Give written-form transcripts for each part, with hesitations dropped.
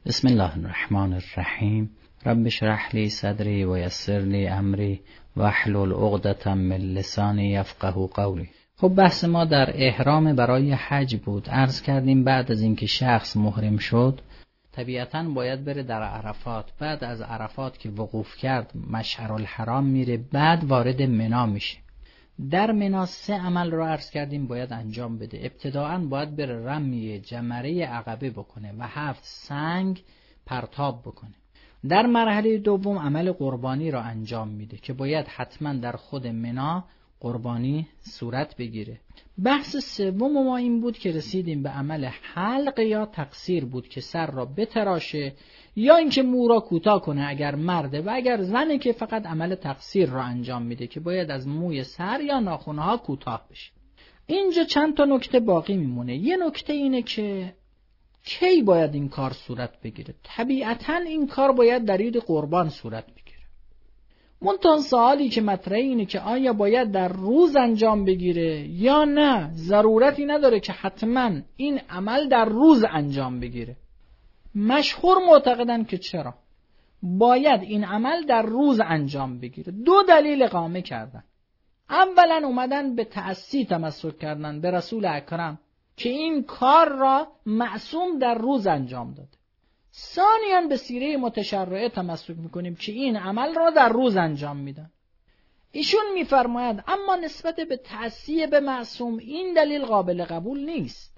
بسم الله الرحمن الرحیم. رب اشرح لی صدری و یسر لی امری واحلل عقدة من لسانی یفقهوا قولی. خب بحث ما در احرام برای حج بود. عرض کردیم بعد از اینکه شخص محرم شد طبیعتاً باید بره در عرفات. بعد از عرفات که وقوف کرد مشعرالحرام میره، بعد وارد منا میشه. در منا 3 عمل رو عرض کردیم باید انجام بده. ابتداءً باید بره رمی جمره عقبه بکنه و 7 سنگ پرتاب بکنه. در مرحله دوم عمل قربانی را انجام میده که باید حتما در خود منا قربانی صورت بگیره. بحث سوم ما این بود که رسیدیم به عمل حلق یا تقصیر بود که سر را بتراشه یا اینکه مو را کوتاه کنه اگر مرده، و اگر زنه که فقط عمل تقصیر را انجام میده که باید از موی سر یا ناخن‌ها کوتاه بشه. اینجا چند تا نکته باقی میمونه. یه نکته اینه که کی باید این کار صورت بگیره. طبیعتاً این کار باید در عید قربان صورت بگیره. منتها سوالی که مطرحه اینه که آیا باید در روز انجام بگیره یا نه. ضرورتی نداره که حتما این عمل در روز انجام بگیره. مشهور معتقدن که چرا باید این عمل در روز انجام بگیره. 2 دلیل اقامه کردن. اولا اومدن به تأسی تمسک کردن به رسول اکرم که این کار را معصوم در روز انجام داده. ثانیاً به سیره متشرعه تمسک میکنیم که این عمل را در روز انجام میدن. ایشون میفرماید اما نسبت به تأسی به معصوم این دلیل قابل قبول نیست.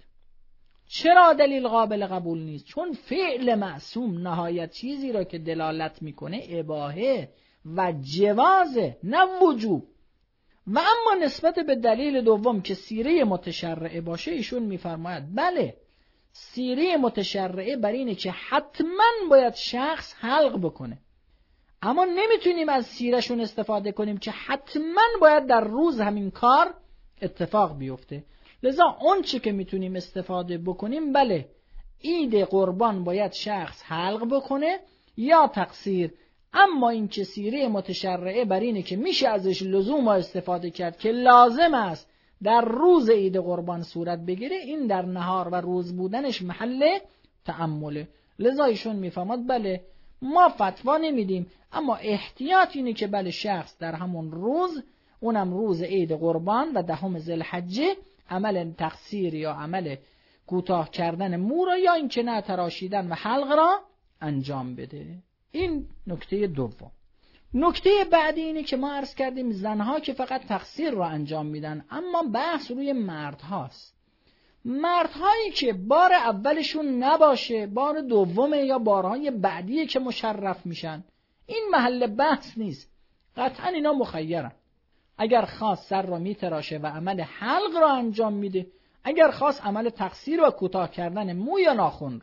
چرا دلیل قابل قبول نیست؟ چون فعل معصوم نهایت چیزی را که دلالت میکنه اباحه و جوازه، نه وجوب. و اما نسبت به دلیل دوم که سیره متشرعه باشه ایشون میفرماید بله، سیره متشرعه بر اینه که حتما باید شخص حلق بکنه، اما نمیتونیم از سیرهشون استفاده کنیم که حتما باید در روز همین کار اتفاق بیفته. لذا اون چی که میتونیم استفاده بکنیم بله، عید قربان باید شخص حلق بکنه یا تقصیر. اما این که سیره متشرعه بر اینه که میشه ازش لزوم استفاده کرد که لازم است در روز عید قربان صورت بگیره، این در نهار و روز بودنش محل تأمله. لذا ایشون میفهمد بله ما فتوا نمیدیم، اما احتیاط اینه که بله شخص در همون روز، اونم روز عید قربان و 10 ذوالحجه، عمل تقصیر یا عمل کوتاه کردن مو را یا اینکه نه تراشیدن و حلق را انجام بده. این نکته دوم. نکته بعدی اینه که ما عرض کردیم زنها که فقط تقصیر را انجام میدن، اما بحث روی مردهاست. مردهایی که بار اولشون نباشه، بار دومه یا بارهای بعدیه که مشرف میشن، این محل بحث نیست. قطعا اینا مخیرن. اگر خواست سر را میتراشه و عمل حلق را انجام میده، اگر خواست عمل تقصیر و کوتاه کردن مو یا ناخن.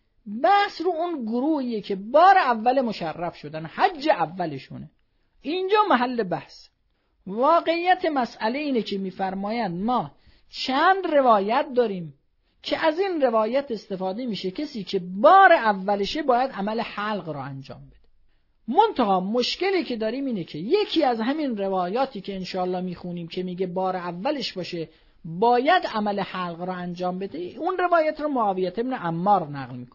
بحث رو اون گروهیه که بار اول مشرف شدن، حج اولشونه. اینجا محل بحث. واقعیت مسئله اینه که میفرمایند ما چند روایت داریم که از این روایت استفاده میشه کسی که بار اولشه باید عمل حلق را انجام بده. منتها مشکلی که داریم اینه که یکی از همین روایاتی که انشاءالله میخونیم که میگه بار اولش باشه باید عمل حلق را انجام بده، اون روایت رو معاویه ابن عمار نقل میکنه.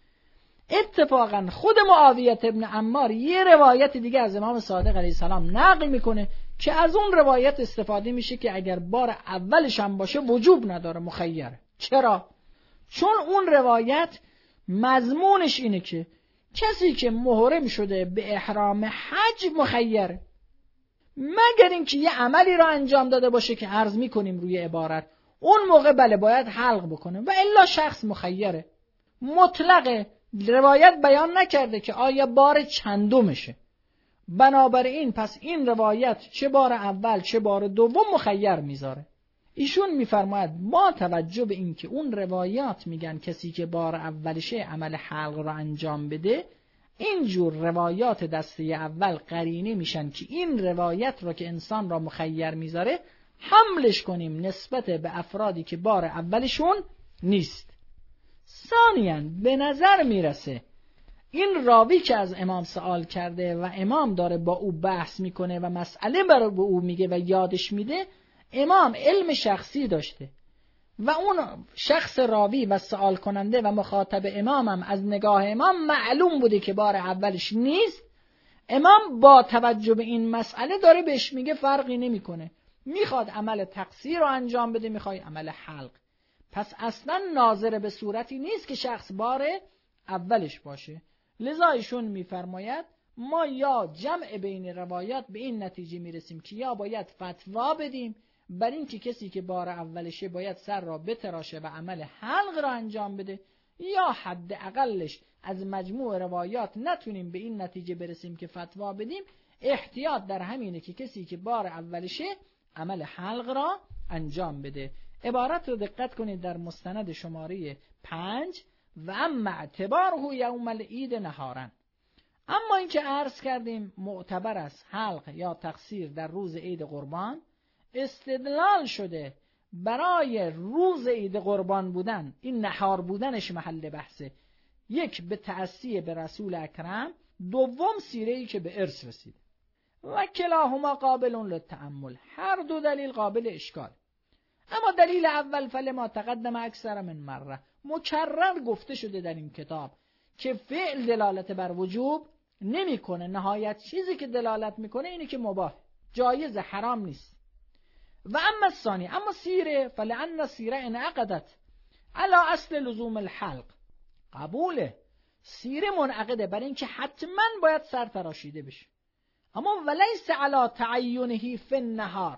اتفاقا خود معاویه ابن عمار یه روایت دیگه از امام صادق علیه السلام نقل میکنه که از اون روایت استفاده میشه که اگر بار اولش هم باشه وجوب نداره، مخیره. چرا؟ چون اون روایت مضمونش اینه که کسی که محرم شده به احرام حج مخیره، مگر اینکه یه عملی را انجام داده باشه که عرض میکنیم روی عبارت، اون موقع بله باید حلق بکنه و الا شخص مخیره. مطلقه. روایت بیان نکرده که آیا بار چندمشه. بنابراین پس این روایت چه بار اول چه بار دوم مخیر میذاره. ایشون میفرماید با توجه به این که اون روایات میگن کسی که بار اولشه عمل حلق را انجام بده، اینجور روایات دسته اول قرینه میشن که این روایت را که انسان را مخیر میذاره حملش کنیم نسبت به افرادی که بار اولشون نیست. ثانیاً به نظر میرسه این راوی که از امام سوال کرده و امام داره با او بحث میکنه و مسئله برای او میگه و یادش میده، امام علم شخصی داشته و اون شخص راوی و سوال کننده و مخاطب امامم از نگاه امام معلوم بوده که بار اولش نیست، امام با توجه به این مسئله داره بهش میگه فرقی نمیکنه، میخواد عمل تقصیر رو انجام بده، میخواد عمل حلق. پس اصلا ناظر به صورتی نیست که شخص بار اولش باشه. لذا ایشون میفرماید ما یا جمع بین روایات به این نتیجه میرسیم که یا باید فتوا بدیم بر این که کسی که بار اولشه باید سر را بتراشه و عمل حلق را انجام بده، یا حداقلش از مجموع روایات نتونیم به این نتیجه برسیم که فتوا بدیم، احتیاط در همینه که کسی که بار اولشه عمل حلق را انجام بده. عبارت رو دقت کنید در مستند شماره 5 و اما اعتباره یوم العید نهارا. اما این که عرض کردیم معتبر است حلق یا تقصیر در روز عید قربان، استدلال شده برای روز عید قربان بودن، این نهار بودنش محل بحثه. یک به تأسی به رسول اکرم، دوم سیره‌ای که به ارث رسید. و کلاهما قابل للتأمل، هر دو دلیل قابل اشکال. اما دلیل اول فلما تقدم اکثر من مره، مکرر گفته شده در این کتاب که فعل دلالت بر وجوب نمیکنه، نهایت چیزی که دلالت میکنه اینه که مباح، جایز، حرام نیست. و اما الثانی، اما سیره فلان سیره انعقدت علی اصل لزوم الحلق، قبوله، سیره منعقده بر این که حتما باید سر تراشیده بشه، اما ولیس علی تعینه فی النهار،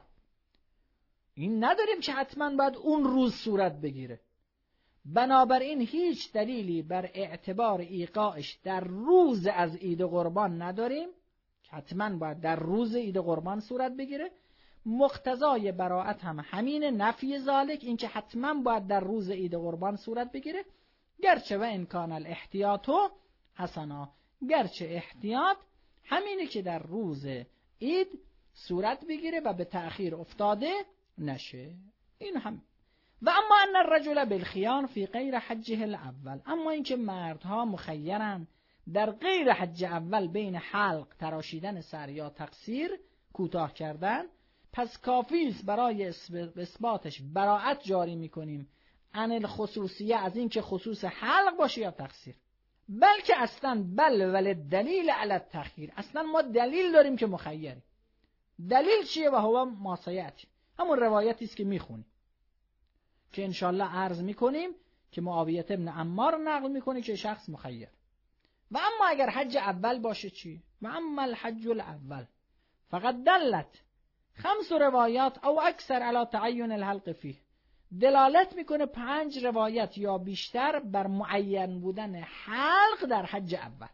این نداریم که حتما باید اون روز صورت بگیره. بنابراین هیچ دلیلی بر اعتبار ایقاعش در روز از عید قربان نداریم که حتما باید در روز عید قربان صورت بگیره. مقتضای براءت هم همین، نفی ذالک، این که حتما باید در روز عید قربان صورت بگیره. گرچه و امکان الاحتیاط حسنا، گرچه احتیاط همینه که در روز عید صورت بگیره و به تأخیر افتاده نشه. این هم. و اما ان الرجل بالخیان فی غیر حجه الاول، اما اینکه مردها مخیرن در غیر حج اول بین حلق، تراشیدن سر یا تقصیر، کوتاه کردن، پس کافی است برای اثباتش براءت جاری میکنیم عن الخصوصیه، از اینکه خصوص حلق باشه یا تقصیر، بلکه اصلا بل ول دلیل علی التخییر، اصلا ما دلیل داریم که مخیریم. دلیل چیه؟ و هو ما سیأتی، همون روایتی است که میخونیم که انشالله عرض میکنیم که معاویه بن عمار نقل میکنه که شخص مخیر. و اما اگر حج اول باشه چی؟ و اما الحج الاول فقط دلت 5 روایات او اکثر علی تعین الحلق فیه، دلالت میکنه 5 روایت یا بیشتر بر معین بودن حلق در حج اول،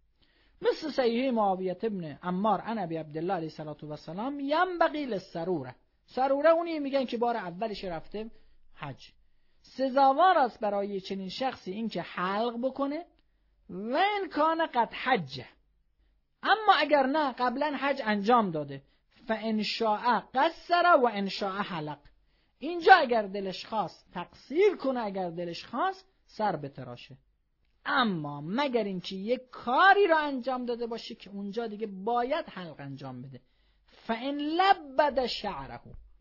مثل صحیح معاویه بن عمار عن ابی عبدالله علیه السلام ینبغی للسروره، سروره اونی میگن که بار اولش رفته حج، سزاوار است برای چنین شخصی این که حلق بکنه و این کان قد حجه، اما اگر نه قبلا حج انجام داده فان شاء قصر و ان شاء حلق، اینجا اگر دلش خواست تقصیر کنه، اگر دلش خواست سر بتراشه، اما مگر اینکه یک کاری را انجام داده باشه که اونجا دیگه باید حلق انجام بده، فان لبد شعره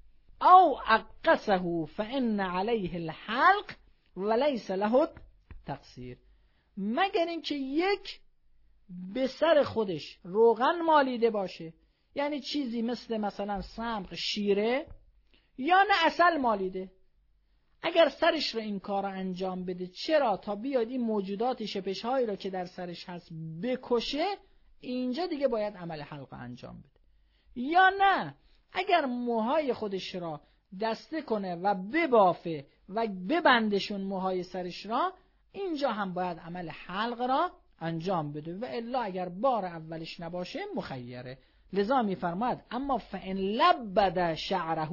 او عقصه فان علیه الحلق ولیس له تقصیر، مگر اینکه یک به سر خودش روغن مالیده باشه، یعنی چیزی مثلا سمق، شیره یا نه عسل مالیده، اگر سرش رو این کار انجام بده، چرا؟ تا بیاد این موجودات شپش‌هایی رو که در سرش هست بکشه، اینجا دیگه باید عمل حلق انجام بده. یا نه اگر موهای خودش را دسته کنه و ببافه و ببندشون موهای سرش را، اینجا هم باید عمل حلق را انجام بده، و الا اگر بار اولش نباشه مخیره. لذا میفرماید اما فان لبد شعره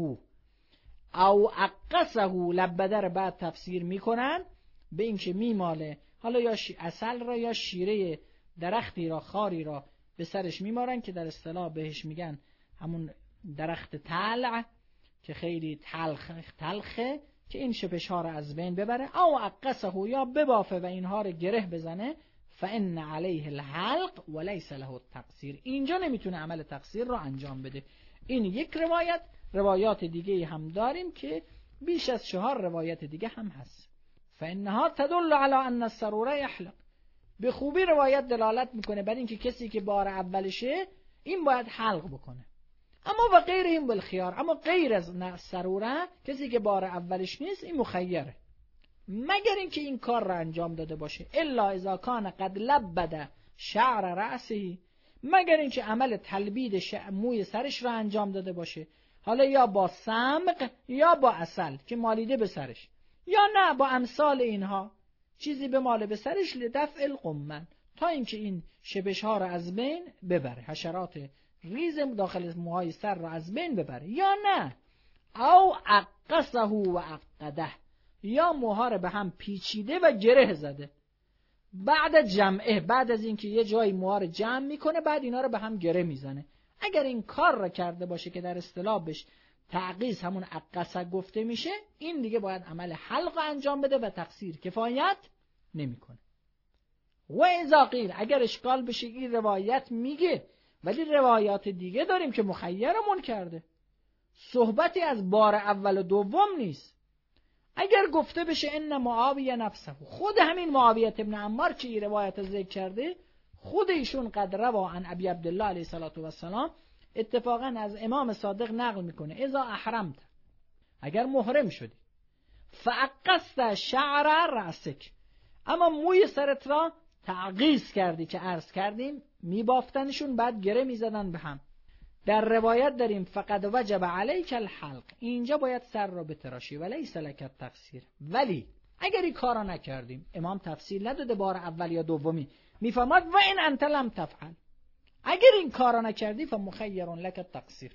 او عقصه، لبده رو بعد تفسیر میکنن به این که میماله، حالا یا عسل را یا شیره درختی را، خاری را به سرش میمارن که در اصطلاح بهش میگن همون درخت طلع که خیلی تلخه که این شپش ها را از بین ببره، او عقصه، یا ببافه و اینها رو گره بزنه، فان علیه الحلق ولیس له التقصیر، اینجا نمیتونه عمل تقصیر را انجام بده. این یک روایت. روایات دیگه هم داریم که بیش از 4 روایت دیگه هم هست. فانها تدل علی ان السرور یحلق. به خوبی روایت دلالت میکنه بر اینکه کسی که بار اولشه این باید حلق بکنه. اما و غیر این بالخیار، اما غیر از سروره کسی که بار اولش نیست این مخیره، مگر اینکه این کار را انجام داده باشه. الا اذا کان قد لبد شعر رأسه، مگر اینکه عمل تلبید موی سرش را انجام داده باشه، حالا یا با صمغ یا با عسل که مالیده به سرش، یا نه با امثال اینها چیزی به مال به سرش لدفع القمل، تا اینکه این شبش ها را از بین ببره، حشرات ریز داخل موهای سر را از بین ببره، یا نه او عقصه و عقده، یا موها را به هم پیچیده و گره زده بعد جمعه، بعد از اینکه یه جای موها را جمع میکنه بعد اینا را به هم گره میزنه. اگر این کار را کرده باشه که در اصطلاح بهش تعقیص همون عقصه گفته میشه، این دیگه باید عمل حلق انجام بده و تقصیر کفایت نمیکنه. و اذا قیل، اگر اشکال بشه این روایت میگه ولی روایات دیگه داریم که مخیرمون کرده، صحبتی از بار اول و دوم نیست. اگر گفته بشه ان معاویه نفسه، خود همین معاویه ابن عمار که این روایت ذکر کرده، خود ایشون قد روا عن ابی عبدالله علیه السلام، اتفاقا از امام صادق نقل میکنه اذا احرمت، اگر محرم شدی، فعقصت شعر رأسک، اما موی سرت را تعقیص کردی که عرض کردیم میبافتنشون بعد گره میزدن به هم. در روایت داریم فقد وجب علیک الحلق، اینجا باید سر را بتراشی ولیس لک التقصیر. ولی اگر این کارا نکردیم، امام تفصیل نداده بار اول یا دومی، میفهمد و این انت لم تفعل، اگر این کارا نکردی فمخیر لک التقصیر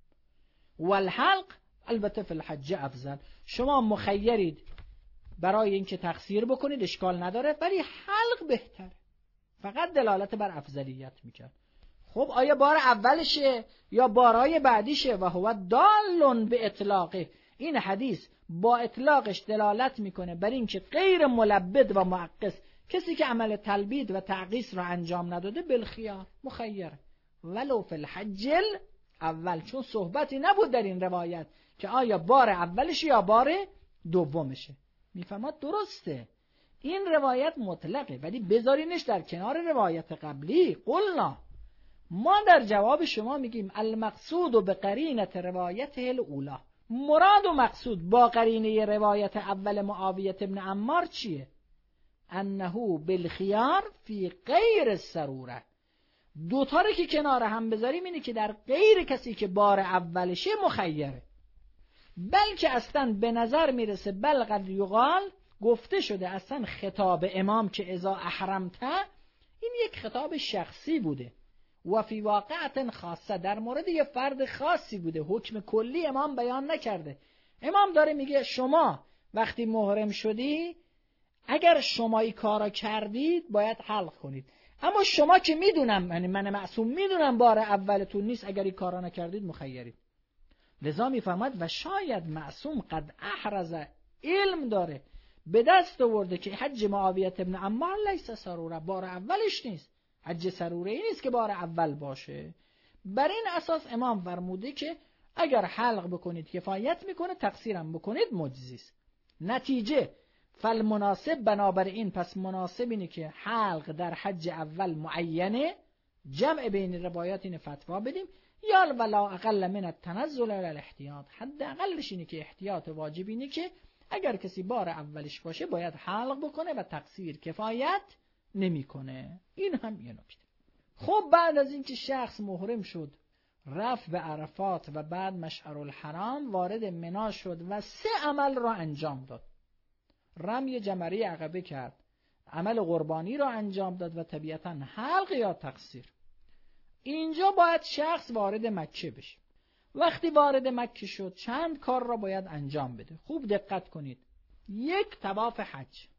والحلق البته فی الحج افضل، شما مخیرید برای اینکه تقصیر بکنید اشکال نداره، ولی حلق بهتره، فقط دلالت بر افضلیت میکرد. خب آیا بار اولشه یا بارای بعدیشه؟ و هو دال به اطلاقه، این حدیث با اطلاقش دلالت میکنه بر اینکه غیر ملبد و معقص، کسی که عمل تلبید و تعقیص را انجام نداده بالخیار مخیر ولو فی الحج اول، چون صحبتی نبود در این روایت که آیا بار اولش یا بار دومشه. میفهمد درسته این روایت مطلقه، ولی بذارینش در کنار روایت قبلی. قلنا، ما در جواب شما میگیم المقصود به قرینه روایت الاولی، مراد و مقصود با قرینه روایت اول معاویه ابن عمار چیه؟ انه بالخیار فی غیر السروره، دوتا رو که کنار هم بذاریم اینه که در غیر کسی که بار اولشه مخیره، بلکه اصلا به نظر میرسه بل قد یقال، گفته شده اصلا خطاب امام که اذا احرمت این یک خطاب شخصی بوده و فی واقعت خاصه، در مورد یه فرد خاصی بوده، حکم کلی امام بیان نکرده. امام داره میگه شما وقتی محرم شدی اگر شما این کارا کردید باید حلق کنید، اما شما که میدونم، یعنی من معصوم میدونم بار اولتون نیست، اگر این کارا نکردید مخیرید. لذا میفهمد و شاید معصوم قد احرز، علم داره، به دست آورده که حج معاویه ابن عمار لیس سروره، بار اولش نیست، حج سروره ای نیست که بار اول باشه. بر این اساس امام فرموده که اگر حلق بکنید کفایت میکنه، تقصیرم بکنید مجزیست. نتیجه فالمناسب، بنابراین پس مناسب اینه که حلق در حج اول معینه، جمع بین روایات این فتوا بدیم، یا ولا اقل من التنزل علی الاحتیاط، حد اقلش اینه که احتیاط واجب اینه که اگر کسی بار اولش باشه باید حلق بکنه و تقصیر کفایت نمیکنه. این هم یه نکته. خب بعد از اینکه شخص محرم شد، رفت به عرفات و بعد مشعر الحرام، وارد منا شد و 3 عمل را انجام داد. رمی جمره عقبه کرد، عمل قربانی را انجام داد و طبیعتاً حلق یا تقصیر. اینجا باید شخص وارد مکه بشه. وقتی وارد مکه شد چند کار را باید انجام بده. خوب دقت کنید. 1 طواف حج،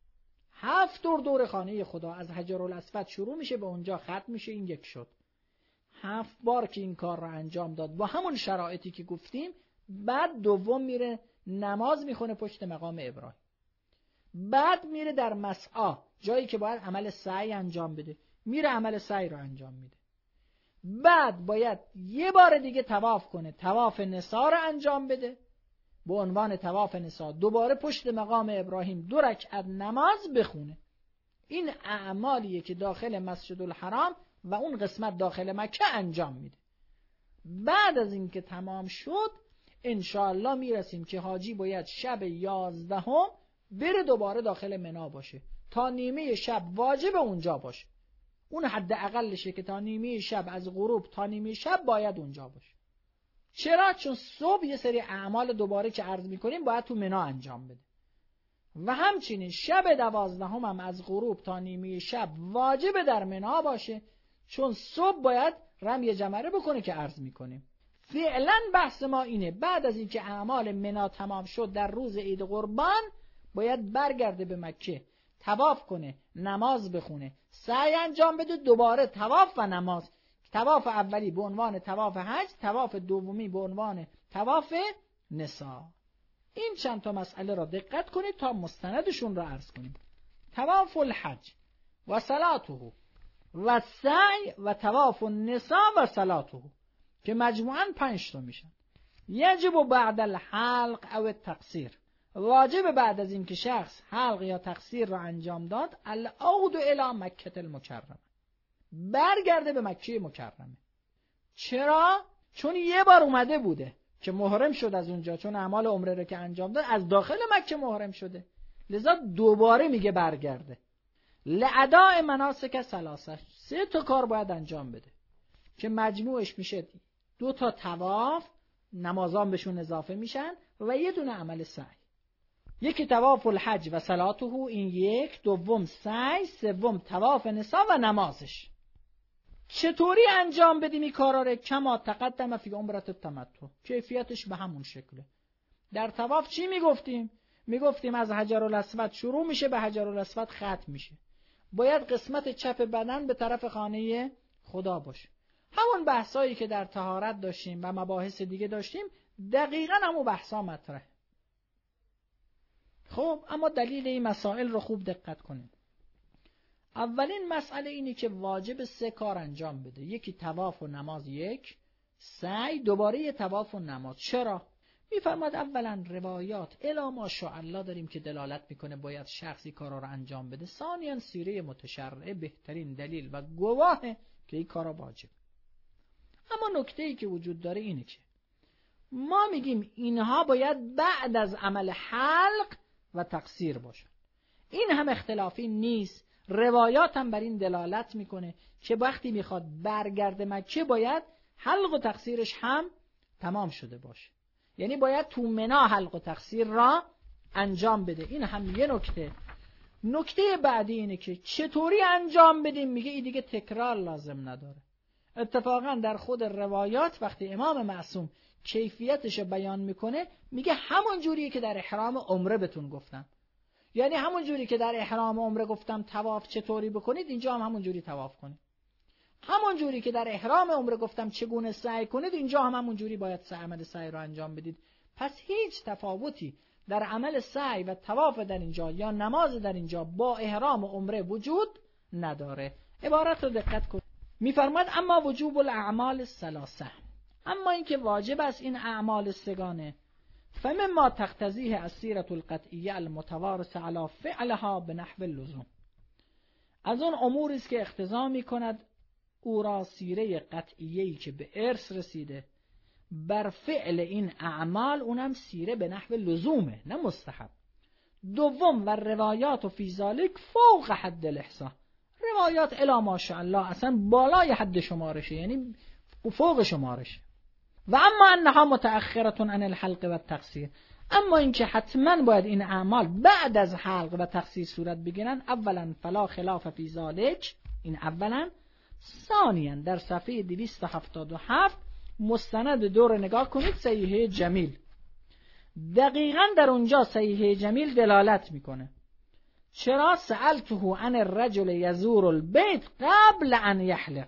7 دور خانه خدا، از حجرالاسود شروع میشه به اونجا ختم میشه، این 1 شد. 7 بار که این کار را انجام داد با همون شرایطی که گفتیم، بعد دوم میره نماز میخونه پشت مقام ابراهیم، بعد میره در مسعی، جایی که باید عمل سعی انجام بده، میره عمل سعی رو انجام میده. بعد باید 1 بار دیگه طواف کنه، طواف نسا رو انجام بده، به عنوان طواف نسا دوباره پشت مقام ابراهیم 2 رکعت نماز بخونه. این اعمالیه که داخل مسجد الحرام و اون قسمت داخل مکه انجام میده. بعد از اینکه تمام شد انشاءالله میرسیم که حاجی باید شب 11 بره دوباره داخل منا باشه، تا نیمه شب واجب اونجا باشه. اون حد اقلشه که تا نیمه شب، از غروب تا نیمه شب باید اونجا باشه. چرا؟ چون صبح یه سری اعمال دوباره که عرض میکنیم باید تو منا انجام بده و همچنین شب 12 هم از غروب تا نیمه شب واجب در منا باشه، چون صبح باید رمی جمره بکنه که عرض میکنیم. فعلا بحث ما اینه بعد از اینکه اعمال منا تمام شد در روز عید قربان باید برگرده به مکه، طواف کنه، نماز بخونه، سعی انجام بده، دوباره طواف و نماز. طواف اولی به عنوان طواف حج، طواف دومی به عنوان طواف نسا. این چند تا مسئله را دقت کنید تا مستندشون را عرض کنیم. طواف الحج و صلاته و سعی و طواف النسا و صلاته که مجموعاً 5 تا میشن. یجب بعد الحلق او التقصیر، واجب بعد از این که شخص حلق یا تقصیر را انجام داد، العود الی مکه المکرمه، برگرده به مکه مکرمه. چرا؟ چون یه بار اومده بوده که محرم شد از اونجا، چون اعمال عمره رو که انجام داد از داخل مکه محرم شده، لذا دوباره میگه برگرده. لاداء مناسک ثلاثه، 3 تا کار باید انجام بده که مجموعش میشه 2 تا طواف، نمازان بهشون اضافه میشن و یه دونه عمل سعی. یکی طواف الحج و صلاته، این 1، دوم سعی، سوم طواف نسا و نمازش. چطوری انجام بدیم این کارا رو؟ کما تقدم فی عمرت التمتع، کیفیتش به همون شکله. در طواف چی میگفتیم؟ میگفتیم از حجرالاسود شروع میشه، به حجرالاسود ختم میشه. باید قسمت چپ بدن به طرف خانه خدا باشه. همون بحثایی که در طهارت داشتیم و مباحث دیگه داشتیم دقیقاً همون بحثا مطرحه. خب اما دلیل این مسائل رو خوب دقت کنید. اولین مسئله اینه که واجب 3 کار انجام بده. یکی طواف و نماز، 1 سعی، دوباره یه طواف و نماز. چرا؟ میفرماد اولا روایات الی ماشاءالله داریم که دلالت میکنه باید شخصی کارا رو انجام بده. ثانیاً سیره متشرعه بهترین دلیل و گواهه که این کارا واجب. اما نکته‌ای که وجود داره اینه که ما میگیم اینها باید بعد از عمل حلق و تقصیر باشن. این هم اختلافی نیست، روایات هم بر این دلالت میکنه که وقتی میخواد برگرده مکه باید حلق و تقصیرش هم تمام شده باشه، یعنی باید تو منا حلق و تقصیر را انجام بده. این هم یه نکته. نکته بعدی اینه که چطوری انجام بدیم، میگه این دیگه تکرار لازم نداره. اتفاقا در خود روایات وقتی امام معصوم کیفیتش بیان میکنه میگه همون جوریه که در احرام عمره بهتون گفتم، یعنی همون جوری که در احرام عمره گفتم طواف چطوری بکنید، اینجا هم همون جوری طواف کنید. همون جوری که در احرام عمره گفتم چگونه سعی کنید، اینجا هم همون جوری باید عمل سعی رو انجام بدید. پس هیچ تفاوتی در عمل سعی و طواف در اینجا یا نماز در اینجا با احرام عمره وجود نداره. عبارت رو دقت کنید. میفرماد اما وجوب الاعمال الثلاثه، اما اینکه واجب است این اعمال 3گانه، فمما تقتضیه السیرة القطعیه المتوارثه علی فعلها بنحو اللزوم، از اون اموری است که اقتضا میکند او را سیره قطعیه‌ای که به ارث رسیده بر فعل این اعمال، اونم سیره به نحو لزومه نه مستحب. دوم و روایات و فی ذالک فوق حد الاحصاء، روایات الی ماشاءالله اصلا بالای حد شمارشه، یعنی فوق شمارشه. و اما انها متأخرة عن الحلق و التقصیر، اما اینکه حتما باید این اعمال بعد از حلق و تقصیر صورت بگیرن، اولا فلا خلاف فی ذالک، این اولا. ثانیا در صفحه 277 مستند دور نگاه کنید، صحیحه جمیل، دقیقاً در اونجا صحیحه جمیل دلالت میکنه. چرا؟ سألته عن الرجل یزور البیت قبل ان یحلق.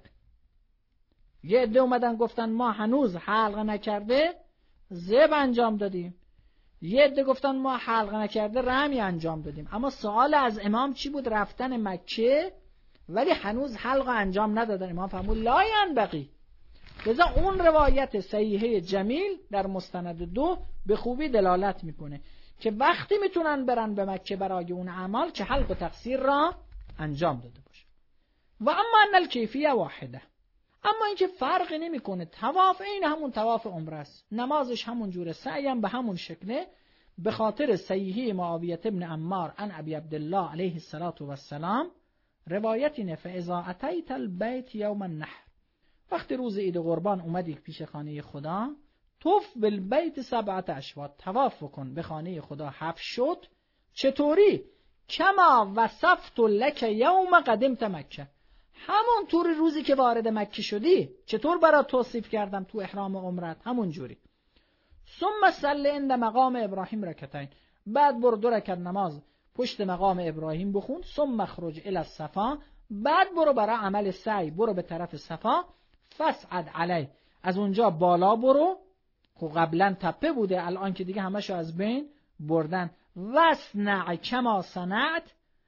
یه عده اومدن گفتن ما هنوز حلق نکرده ذبح انجام دادیم، یه عده گفتن ما حلق نکرده رمی انجام دادیم. اما سوال از امام چی بود؟ رفتن مکه ولی هنوز حلق انجام ندادن. امام فرمود لا ینبغی، لذا اون روایت صحیحه جمیل در مستند 2 به خوبی دلالت میکنه که وقتی میتونن برن به مکه برای اون اعمال که حلق و تقصیر را انجام داده باشه. و اما ان الکیفیه واحده، اما اینکه فرقی نمیکنه، طواف این همون طواف عمره است، نمازش همون جوره، سعی هم به همون شکله، به خاطر صحیحه معاویه ابن عمار عن ابی عبدالله علیه السلام روایت اینه فاذا اتیت البیت یوم النحر، وقتی روز عید قربان اومدی پیش خانه خدا، طوف بالبیت 7 اشواط، طواف کن به خانه خدا 7 شد. چطوری؟ کما وصفت لک یوم قدمت مکه، همون طور روزی که وارد مکه شدی چطور برات توصیف کردم تو احرام عمرت، همون جوری. ثم صلی عند مقام ابراهیم رکعتین، بعد برو 2 رکعت نماز پشت مقام ابراهیم بخون. ثم اخرج الی الصفا، بعد برو برای عمل سعی، برو به طرف صفا. فصعد علی، از اونجا بالا برو، خب قبلا تپه بوده الان که دیگه همشو از بین بردن. وصنع کما صنعت،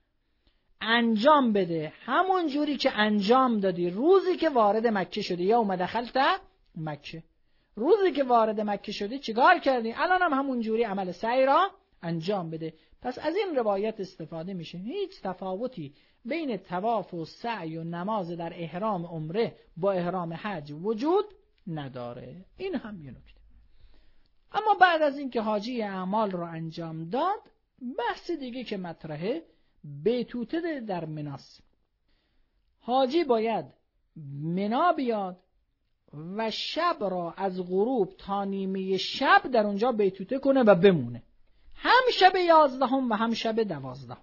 انجام بده همون جوری که انجام دادی روزی که وارد مکه شدی. یا اومد دخلت مکه، روزی که وارد مکه شدی چیکار کردی؟ الان هم همون جوری عمل سعی را انجام بده. پس از این روایت استفاده میشه هیچ تفاوتی بین طواف و سعی و نماز در احرام عمره با احرام حج وجود نداره. این هم یه نکته. اما بعد از اینکه حاجی اعمال رو انجام داد، بحث دیگه که مطرحه بیتوته در مناست. حاجی باید منا بیاد و شب را از غروب تا نیمه شب در اونجا بیتوته کنه و بمونه، هم شب 11 و هم شب 12.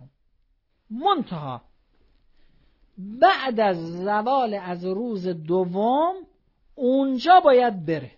منتها بعد از زوال از روز دوم اونجا باید بره.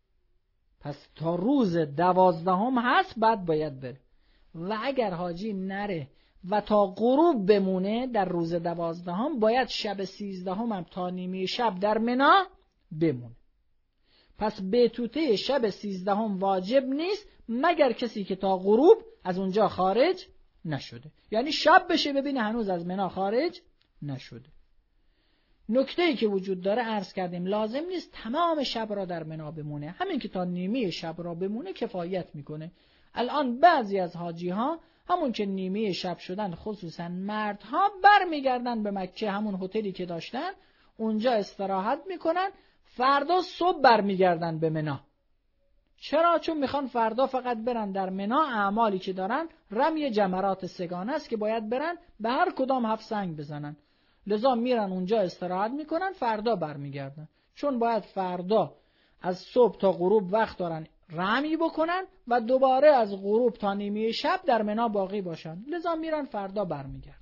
پس تا روز 12 هست بعد باید بره. و اگر حاجی نره و تا غروب بمونه در روز 12 باید شب 13 هم تا نیمه شب در منا بمونه. پس بیتوته شب 13 واجب نیست مگر کسی که تا غروب از اونجا خارج نشده، یعنی شب بشه ببینه هنوز از منا خارج نشده. نکته‌ای که وجود داره عرض کردیم لازم نیست تمام شب را در منا بمونه، همین که تا نیمه شب را بمونه کفایت میکنه. الان بعضی از حاجی ها همون که نیمه شب شدن، خصوصا مردها، برمیگردن به مکه، همون هتلی که داشتن اونجا استراحت میکنن، فردا صبح برمیگردن به منا. چرا؟ چون میخوان فردا فقط برن در منا، اعمالی که دارن رمی جمرات سگانه است که باید برن به هر کدام 7 سنگ بزنن. لذا میرن اونجا استراحت میکنن، فردا برمیگردن، چون باید فردا از صبح تا غروب وقت دارن رمی بکنن و دوباره از غروب تا نیمه شب در منا باقی باشن. لذا میرن فردا برمیگردن.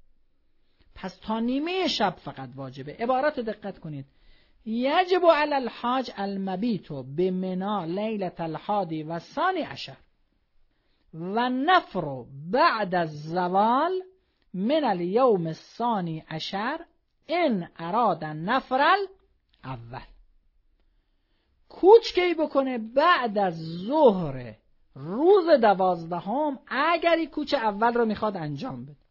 پس تا نیمه شب فقط واجبه. عبارت دقت کنید: یجب علی الحاج المبیت بمنا لیلة الحادی و ثانی عشر و نفر بعد الزوال من الیوم الثانی عشر ان اراد نفر الاول. کوچ کی بکنه؟ بعد از ظهر روز 12 اگر کوچ اول رو میخواد انجام بده،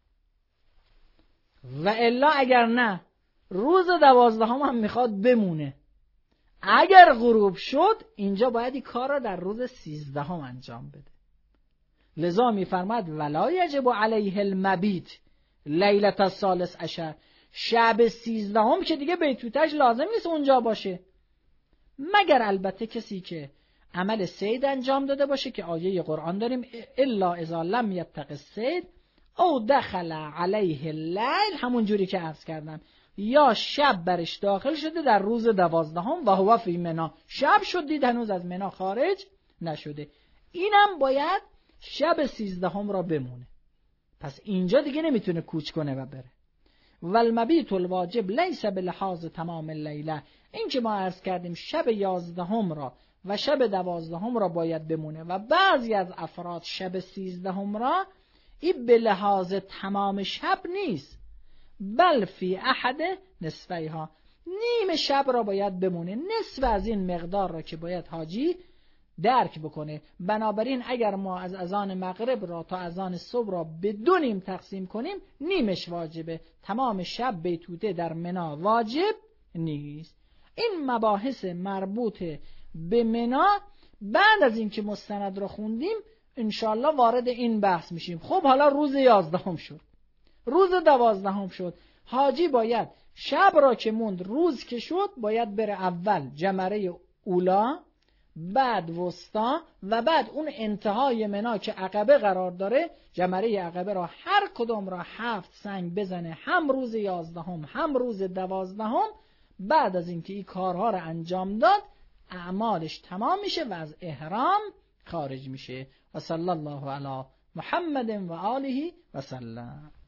و الا اگر نه روز 12 هم میخواد بمونه. اگر غروب شد اینجا باید این کار را در روز 13 انجام بده. لذا میفرماد ولا یجب علیه المبیت لیلة الثالث عشر، شب 13 که دیگه بیتوتش لازم نیست اونجا باشه، مگر البته کسی که عمل صید انجام داده باشه که آیه قرآن داریم الا اذا لم یتق الصید او دخل علیه اللیل، همون جوری که عرض کردم، یا شب برش داخل شده در روز 12 و هو فی منا، شب شد دید هنوز از منا خارج نشده، اینم باید شب 13 را بمونه. پس اینجا دیگه نمیتونه کوچ کنه و بره. والمبیت الواجب لیس بلحاظ تمام اللیله، این که ما عرض کردیم شب 11 را و شب 12 را باید بمونه و بعضی از افراد شب 13 را این به لحاظ تمام شب نیست، بل فی احد نصفیها، نیم شب را باید بمونه، نصف از این مقدار را که باید حاجی درک بکنه. بنابراین اگر ما از اذان مغرب را تا اذان صبح را به 2 نیم تقسیم کنیم، نیمش واجبه، تمام شب بیتوته در منا واجب نیست. این مباحث مربوط به منی بعد از اینکه مستند رو خوندیم انشالله وارد این بحث میشیم. خب حالا روز 11 شد، روز 12 شد، حاجی باید شب را که موند روز که شد باید بره اول جمره اولا، بعد وسطا و بعد اون انتهای منی که عقبه قرار داره، جمره عقبه را هر کدام را 7 سنگ بزنه، هم روز 11 هم روز 12. بعد از اینکه این کارها را انجام داد اعمالش تمام میشه و از احرام خارج میشه. و صلی الله علی محمد و آله و سلم.